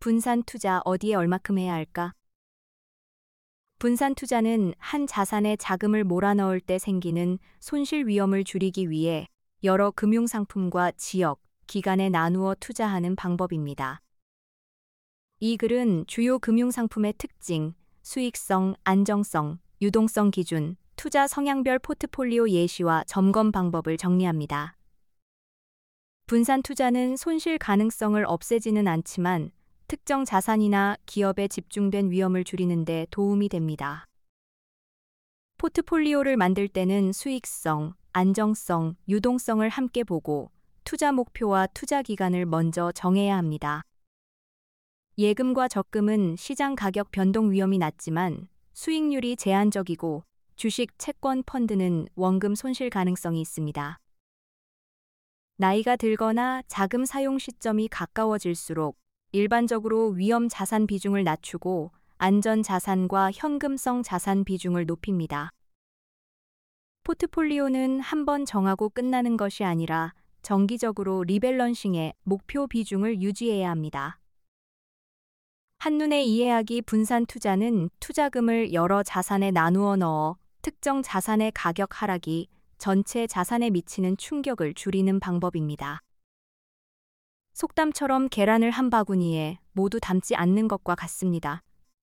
분산 투자 어디에 얼마큼 해야 할까? 분산 투자는 한 자산에 자금을 몰아넣을 때 생기는 손실 위험을 줄이기 위해 여러 금융상품과 지역, 기간에 나누어 투자하는 방법입니다. 이 글은 주요 금융상품의 특징, 수익성, 안정성, 유동성 기준, 투자 성향별 포트폴리오 예시와 점검 방법을 정리합니다. 분산 투자는 손실 가능성을 없애지는 않지만 특정 자산이나 기업에 집중된 위험을 줄이는 데 도움이 됩니다. 포트폴리오를 만들 때는 수익성, 안정성, 유동성을 함께 보고 투자 목표와 투자 기간을 먼저 정해야 합니다. 예금과 적금은 시장 가격 변동 위험이 낮지만 수익률이 제한적이고 주식, 채권, 펀드는 원금 손실 가능성이 있습니다. 나이가 들거나 자금 사용 시점이 가까워질수록 일반적으로 위험 자산 비중을 낮추고 안전 자산과 현금성 자산 비중을 높입니다. 포트폴리오는 한 번 정하고 끝나는 것이 아니라 정기적으로 리밸런싱해 목표 비중을 유지해야 합니다. 한눈에 이해하기 분산 투자는 투자금을 여러 자산에 나누어 넣어 특정 자산의 가격 하락이 전체 자산에 미치는 충격을 줄이는 방법입니다. 속담처럼 계란을 한 바구니에 모두 담지 않는 것과 같습니다.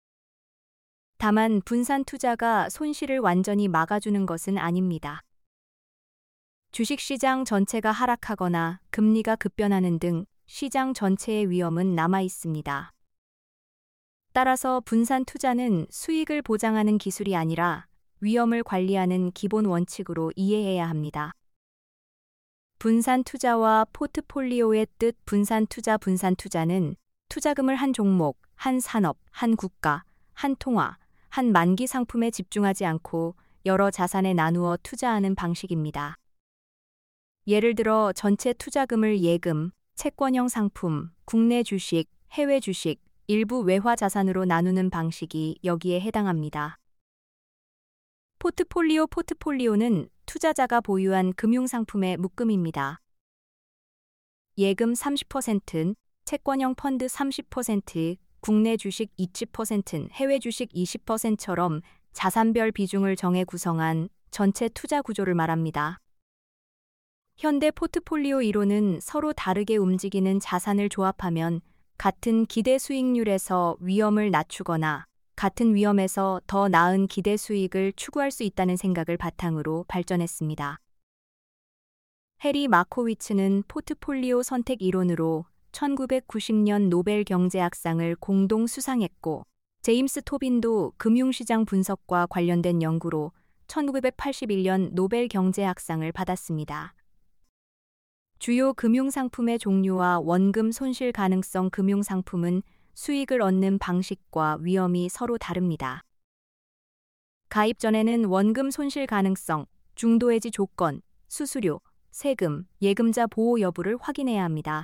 다만 분산 투자가 손실을 완전히 막아주는 것은 아닙니다. 주식시장 전체가 하락하거나 금리가 급변하는 등 시장 전체의 위험은 남아 있습니다. 따라서 분산 투자는 수익을 보장하는 기술이 아니라 위험을 관리하는 기본 원칙으로 이해해야 합니다. 분산 투자와 포트폴리오의 뜻 분산 투자는 투자금을 한 종목, 한 산업, 한 국가, 한 통화, 한 만기 상품에 집중하지 않고 여러 자산에 나누어 투자하는 방식입니다. 예를 들어 전체 투자금을 예금, 채권형 상품, 국내 주식, 해외 주식, 일부 외화 자산으로 나누는 방식이 여기에 해당합니다. 포트폴리오는 투자자가 보유한 금융상품의 묶음입니다. 예금 30%, 채권형 펀드 30%, 국내 주식 20%, 해외 주식 20%처럼 자산별 비중을 정해 구성한 전체 투자 구조를 말합니다. 현대 포트폴리오 이론은 서로 다르게 움직이는 자산을 조합하면 같은 기대 수익률에서 위험을 낮추거나 같은 위험에서 더 나은 기대 수익을 추구할 수 있다는 생각을 바탕으로 발전했습니다. 해리 마코위츠는 포트폴리오 선택 이론으로 1990년 노벨 경제학상을 공동 수상했고, 제임스 토빈도 금융시장 분석과 관련된 연구로 1981년 노벨 경제학상을 받았습니다. 주요 금융상품의 종류와 원금 손실 가능성 금융상품은 수익을 얻는 방식과 위험이 서로 다릅니다. 가입 전에는 원금 손실 가능성, 중도해지 조건, 수수료, 세금, 예금자 보호 여부를 확인해야 합니다.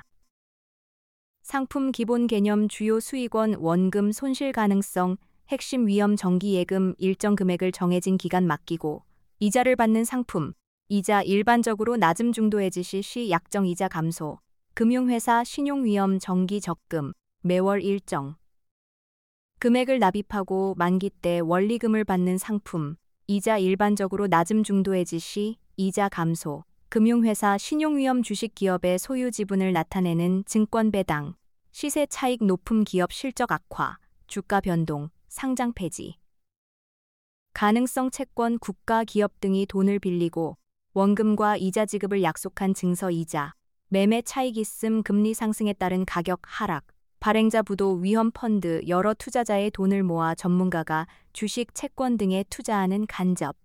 상품 기본 개념 주요 수익원 원금 손실 가능성, 핵심 위험 정기 예금 일정 금액을 정해진 기간 맡기고, 이자를 받는 상품, 이자 일반적으로 낮음 중도해지 시 약정 이자 감소, 금융회사 신용위험 정기 적금, 매월 일정 금액을 납입하고 만기 때 원리금을 받는 상품, 이자 일반적으로 낮음 중도해지 시 이자 감소, 금융회사 신용위험 주식 기업의 소유 지분을 나타내는 증권 배당, 시세 차익 높음 기업 실적 악화, 주가 변동, 상장 폐지. 가능성 채권 국가 기업 등이 돈을 빌리고 원금과 이자 지급을 약속한 증서 이자, 매매 차익 있음 금리 상승에 따른 가격 하락, 발행자 부도 위험 펀드 여러 투자자의 돈을 모아 전문가가 주식 채권 등에 투자하는 간접.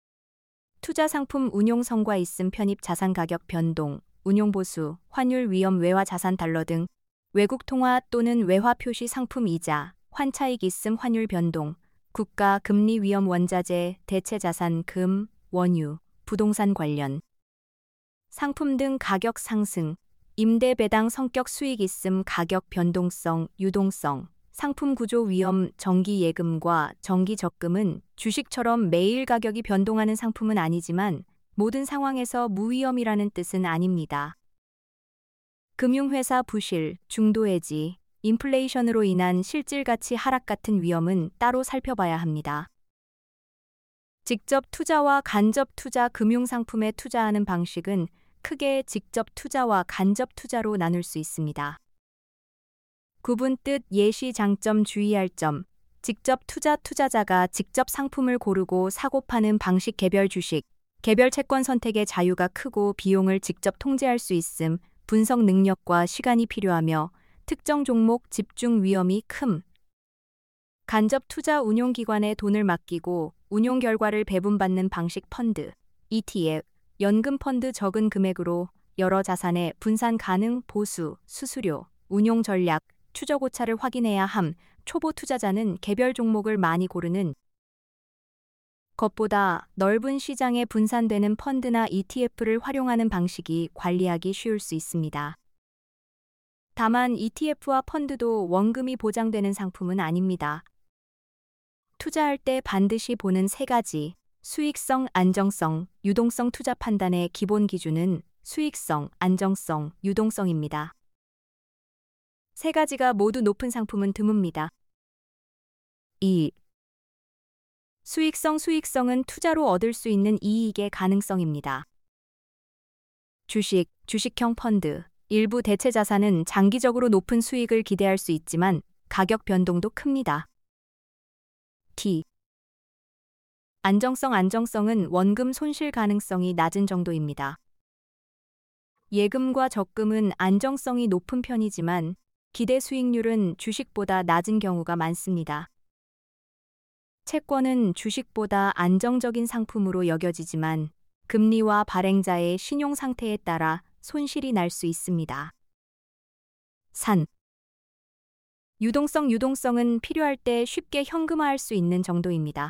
투자 상품 운용 성과 있음 편입 자산 가격 변동, 운용 보수, 환율 위험 외화 자산 달러 등 외국 통화 또는 외화 표시 상품 이자, 환차익 있음 환율 변동, 국가 금리 위험 원자재, 대체 자산 금, 원유, 부동산 관련 상품 등 가격 상승, 임대 배당 성격 수익 있음 가격 변동성, 유동성, 상품 구조 위험 정기 예금과 정기 적금은 주식처럼 매일 가격이 변동하는 상품은 아니지만 모든 상황에서 무위험이라는 뜻은 아닙니다. 금융회사 부실, 중도해지, 인플레이션으로 인한 실질 가치 하락 같은 위험은 따로 살펴봐야 합니다. 직접 투자와 간접 투자 금융상품에 투자하는 방식은 크게 직접 투자와 간접 투자로 나눌 수 있습니다. 구분 뜻 예시 장점 주의할 점 직접 투자자가 직접 상품을 고르고 사고 파는 방식 개별 주식, 개별 채권 선택의 자유가 크고 비용을 직접 통제할 수 있음 분석 능력과 시간이 필요하며 특정 종목 집중 위험이 큼. 간접 투자 운용기관에 돈을 맡기고 운용 결과를 배분받는 방식 펀드, ETF, 연금 펀드 적은 금액으로 여러 자산에 분산 가능 보수, 수수료, 운용 전략, 추적 오차를 확인해야 함. 초보 투자자는 개별 종목을 많이 고르는 것보다 넓은 시장에 분산되는 펀드나 ETF를 활용하는 방식이 관리하기 쉬울 수 있습니다. 다만 ETF와 펀드도 원금이 보장되는 상품은 아닙니다. 투자할 때 반드시 보는 세 가지, 수익성, 안정성, 유동성 투자 판단의 기본 기준은 수익성, 안정성, 유동성입니다. 세 가지가 모두 높은 상품은 드뭅니다. 2. 수익성은 투자로 얻을 수 있는 이익의 가능성입니다. 주식형 펀드, 일부 대체 자산은 장기적으로 높은 수익을 기대할 수 있지만 가격 변동도 큽니다. 안정성은 원금 손실 가능성이 낮은 정도입니다. 예금과 적금은 안정성이 높은 편이지만 기대 수익률은 주식보다 낮은 경우가 많습니다. 채권은 주식보다 안정적인 상품으로 여겨지지만 금리와 발행자의 신용 상태에 따라 손실이 날 수 있습니다. 유동성은 필요할 때 쉽게 현금화할 수 있는 정도입니다.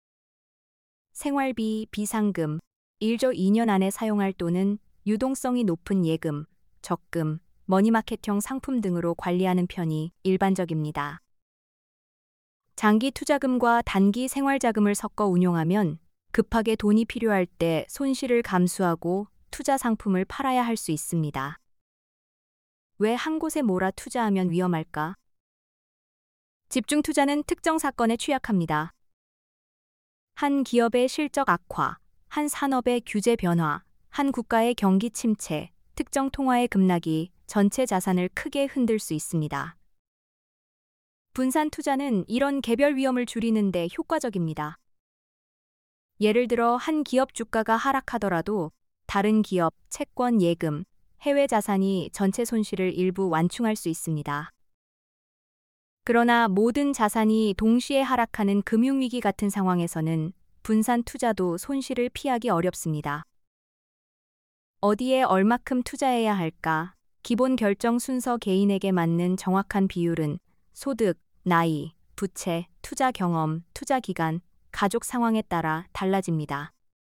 생활비, 비상금, 1조 2년 안에 사용할 돈은 유동성이 높은 예금, 적금, 머니마켓형 상품 등으로 관리하는 편이 일반적입니다. 장기 투자금과 단기 생활자금을 섞어 운용하면 급하게 돈이 필요할 때 손실을 감수하고 투자 상품을 팔아야 할 수 있습니다. 왜 한 곳에 몰아 투자하면 위험할까? 집중 투자는 특정 사건에 취약합니다. 한 기업의 실적 악화, 한 산업의 규제 변화, 한 국가의 경기 침체, 특정 통화의 급락이 전체 자산을 크게 흔들 수 있습니다. 분산 투자는 이런 개별 위험을 줄이는 데 효과적입니다. 예를 들어 한 기업 주가가 하락하더라도 다른 기업, 채권, 예금, 해외 자산이 전체 손실을 일부 완충할 수 있습니다. 그러나 모든 자산이 동시에 하락하는 금융위기 같은 상황에서는 분산 투자도 손실을 피하기 어렵습니다. 어디에 얼마큼 투자해야 할까? 기본 결정 순서 개인에게 맞는 정확한 비율은 소득, 나이, 부채, 투자 경험, 투자 기간, 가족 상황에 따라 달라집니다.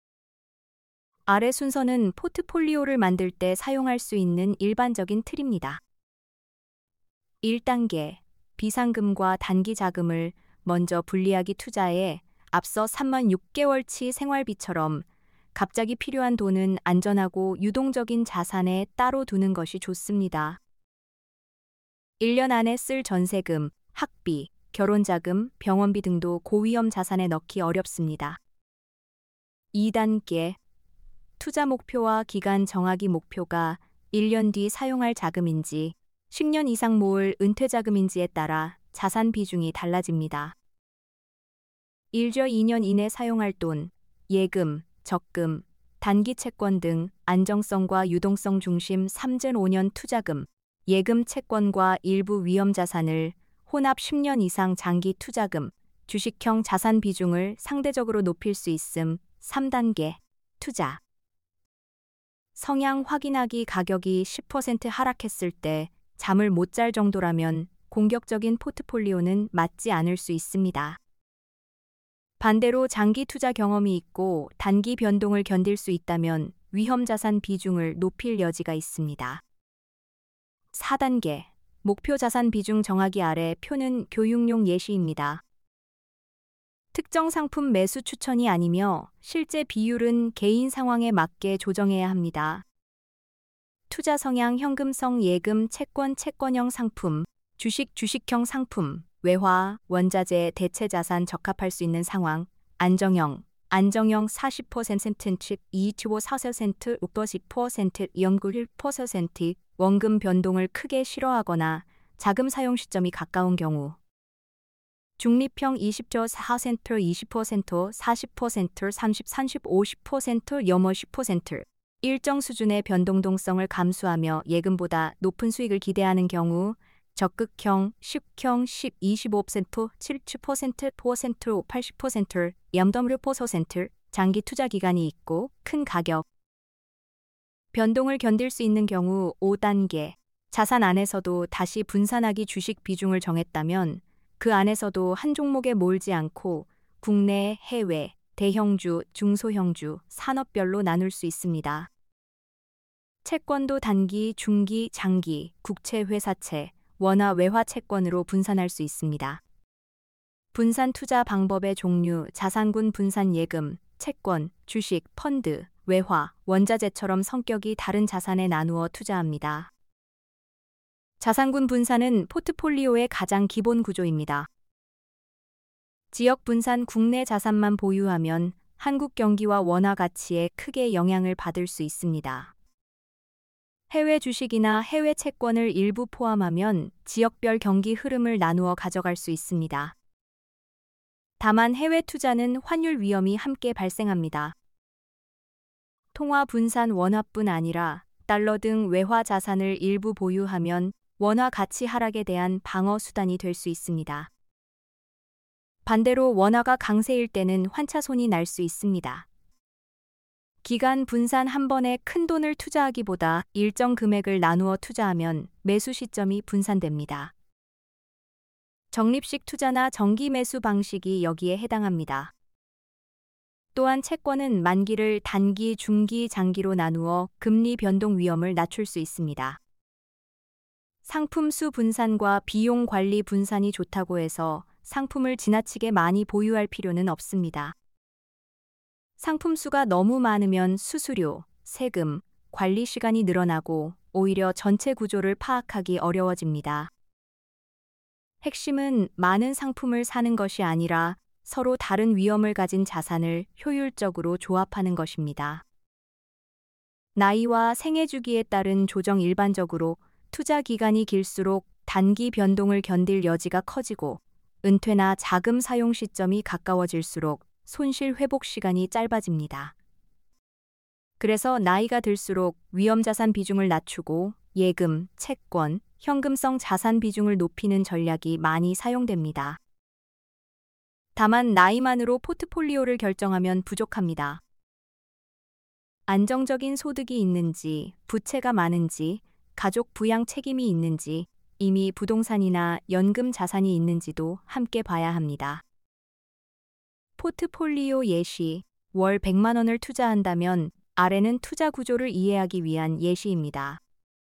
아래 순서는 포트폴리오를 만들 때 사용할 수 있는 일반적인 틀입니다. 1단계, 비상금과 단기 자금을 먼저 분리하기 투자에 앞서 3만 6개월치 생활비처럼 갑자기 필요한 돈은 안전하고 유동적인 자산에 따로 두는 것이 좋습니다. 1년 안에 쓸 전세금, 학비, 결혼자금, 병원비 등도 고위험 자산에 넣기 어렵습니다. 2단계, 투자 목표와 기간 정하기 목표가 1년 뒤 사용할 자금인지 10년 이상 모을 은퇴 자금인지에 따라 자산 비중이 달라집니다. 1조 2년 이내 사용할 돈, 예금, 적금, 단기 채권 등 안정성과 유동성 중심 3전 5년 투자금, 예금 채권과 일부 위험 자산을 혼합 10년 이상 장기 투자금, 주식형 자산 비중을 상대적으로 높일 수 있음. 3단계, 투자. 성향 확인하기 가격이 10% 하락했을 때 잠을 못 잘 정도라면 공격적인 포트폴리오는 맞지 않을 수 있습니다. 반대로 장기 투자 경험이 있고 단기 변동을 견딜 수 있다면 위험 자산 비중을 높일 여지가 있습니다. 4단계, 목표 자산 비중 정하기 아래 표는 교육용 예시입니다. 특정 상품 매수 추천이 아니며 실제 비율은 개인 상황에 맞게 조정해야 합니다. 투자 성향 현금성 예금 채권형 상품, 주식형 상품, 외화, 원자재, 대체 자산 적합할 수 있는 상황, 안정형 40%, 25%, 50%, 연구 1%, 원금 변동을 크게 싫어하거나 자금 사용 시점이 가까운 경우, 중립형 20%, 20%, 40%, 30, 50%, 영어 10%, 일정 수준의 변동성을 감수하며 예금보다 높은 수익을 기대하는 경우, 적극형 10형 25%, 70%, 80%, 0.6%, 장기 투자 기간이 있고 큰 가격 변동을 견딜 수 있는 경우 5단계, 자산 안에서도 다시 분산하기 주식 비중을 정했다면 그 안에서도 한 종목에 몰지 않고 국내, 해외, 대형주, 중소형주, 산업별로 나눌 수 있습니다. 채권도 단기, 중기, 장기, 국채, 회사채, 원화, 외화 채권으로 분산할 수 있습니다. 분산 투자 방법의 종류, 자산군 분산 예금, 채권, 주식, 펀드, 외화, 원자재처럼 성격이 다른 자산에 나누어 투자합니다. 자산군 분산은 포트폴리오의 가장 기본 구조입니다. 지역 분산 국내 자산만 보유하면 한국 경기와 원화 가치에 크게 영향을 받을 수 있습니다. 해외 주식이나 해외 채권을 일부 포함하면 지역별 경기 흐름을 나누어 가져갈 수 있습니다. 다만 해외 투자는 환율 위험이 함께 발생합니다. 통화 분산 원화뿐 아니라 달러 등 외화 자산을 일부 보유하면 원화 가치 하락에 대한 방어 수단이 될 수 있습니다. 반대로 원화가 강세일 때는 환차손이 날 수 있습니다. 기간 분산 한 번에 큰 돈을 투자하기보다 일정 금액을 나누어 투자하면 매수 시점이 분산됩니다. 적립식 투자나 정기 매수 방식이 여기에 해당합니다. 또한 채권은 만기를 단기, 중기, 장기로 나누어 금리 변동 위험을 낮출 수 있습니다. 상품 수 분산과 비용 관리 분산이 좋다고 해서 상품을 지나치게 많이 보유할 필요는 없습니다. 상품 수가 너무 많으면 수수료, 세금, 관리 시간이 늘어나고 오히려 전체 구조를 파악하기 어려워집니다. 핵심은 많은 상품을 사는 것이 아니라 서로 다른 위험을 가진 자산을 효율적으로 조합하는 것입니다. 나이와 생애 주기에 따른 조정 일반적으로 투자 기간이 길수록 단기 변동을 견딜 여지가 커지고 은퇴나 자금 사용 시점이 가까워질수록 손실 회복 시간이 짧아집니다. 그래서 나이가 들수록 위험자산 비중을 낮추고 예금, 채권, 현금성 자산 비중을 높이는 전략이 많이 사용됩니다. 다만 나이만으로 포트폴리오를 결정하면 부족합니다. 안정적인 소득이 있는지, 부채가 많은지, 가족 부양 책임이 있는지, 이미 부동산이나 연금 자산이 있는지도 함께 봐야 합니다. 포트폴리오 예시, 월 100만 원을 투자한다면 아래는 투자 구조를 이해하기 위한 예시입니다.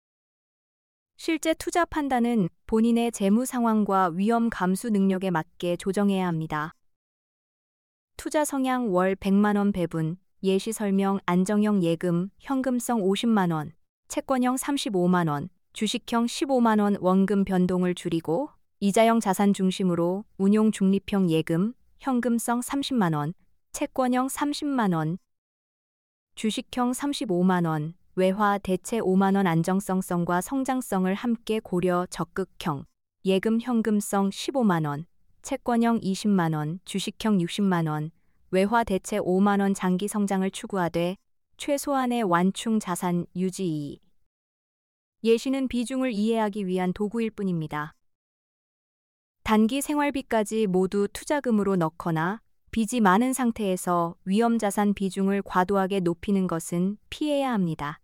실제 투자 판단은 본인의 재무 상황과 위험 감수 능력에 맞게 조정해야 합니다. 투자 성향 월 100만 원 배분, 예시 설명 안정형 예금, 현금성 50만 원, 채권형 35만 원, 주식형 15만 원 원금 변동을 줄이고 이자형 자산 중심으로 운용 중립형 예금, 현금성 30만 원, 채권형 30만 원, 주식형 35만 원, 외화 대체 5만 원 안정성과 성장성을 함께 고려 적극형, 예금 현금성 15만 원, 채권형 20만 원, 주식형 60만 원, 외화 대체 5만 원 장기 성장을 추구하되 최소한의 완충 자산 유지. 예시는 비중을 이해하기 위한 도구일 뿐입니다. 단기 생활비까지 모두 투자금으로 넣거나 빚이 많은 상태에서 위험자산 비중을 과도하게 높이는 것은 피해야 합니다.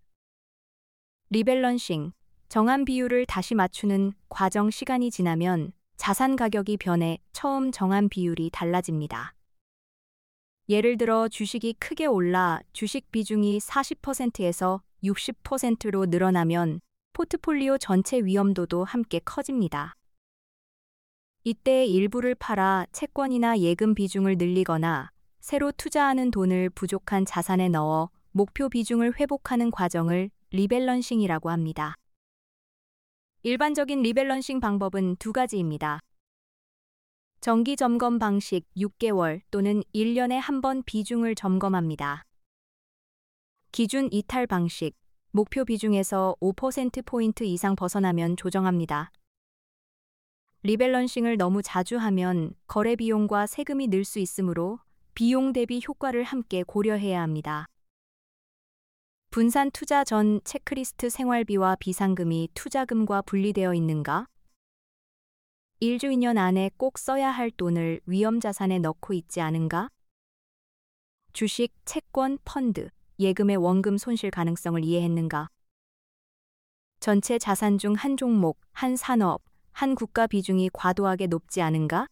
리밸런싱, 정한 비율을 다시 맞추는 과정 시간이 지나면 자산 가격이 변해 처음 정한 비율이 달라집니다. 예를 들어 주식이 크게 올라 주식 비중이 40%에서 60%로 늘어나면 포트폴리오 전체 위험도도 함께 커집니다. 이때 일부를 팔아 채권이나 예금 비중을 늘리거나 새로 투자하는 돈을 부족한 자산에 넣어 목표 비중을 회복하는 과정을 리밸런싱이라고 합니다. 일반적인 리밸런싱 방법은 두 가지입니다. 정기 점검 방식 6개월 또는 1년에 한 번 비중을 점검합니다. 기준 이탈 방식, 목표 비중에서 5%포인트 이상 벗어나면 조정합니다. 리밸런싱을 너무 자주 하면 거래 비용과 세금이 늘 수 있으므로 비용 대비 효과를 함께 고려해야 합니다. 분산 투자 전 체크리스트 생활비와 비상금이 투자금과 분리되어 있는가? 1주 2년 안에 꼭 써야 할 돈을 위험자산에 넣고 있지 않은가? 주식, 채권, 펀드, 예금의 원금 손실 가능성을 이해했는가? 전체 자산 중 한 종목, 한 산업, 한 국가 비중이 과도하게 높지 않은가?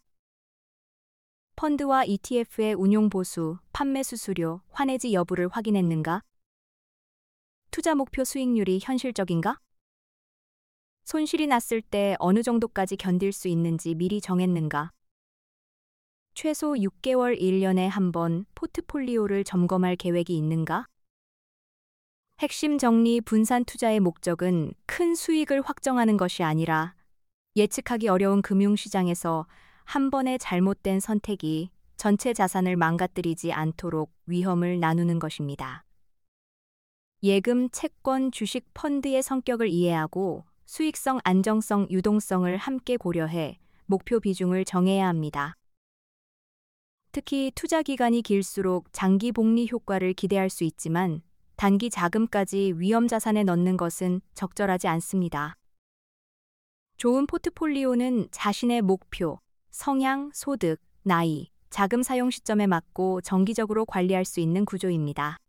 펀드와 ETF의 운용 보수, 판매 수수료, 환해지 여부를 확인했는가? 투자 목표 수익률이 현실적인가? 손실이 났을 때 어느 정도까지 견딜 수 있는지 미리 정했는가? 최소 6개월 1년에 한 번 포트폴리오를 점검할 계획이 있는가? 핵심 정리 분산 투자의 목적은 큰 수익을 확정하는 것이 아니라 예측하기 어려운 금융시장에서 한 번의 잘못된 선택이 전체 자산을 망가뜨리지 않도록 위험을 나누는 것입니다. 예금, 채권, 주식, 펀드의 성격을 이해하고 수익성, 안정성, 유동성을 함께 고려해 목표 비중을 정해야 합니다. 특히 투자 기간이 길수록 장기 복리 효과를 기대할 수 있지만 단기 자금까지 위험 자산에 넣는 것은 적절하지 않습니다. 좋은 포트폴리오는 자신의 목표, 성향, 소득, 나이, 자금 사용 시점에 맞고 정기적으로 관리할 수 있는 구조입니다.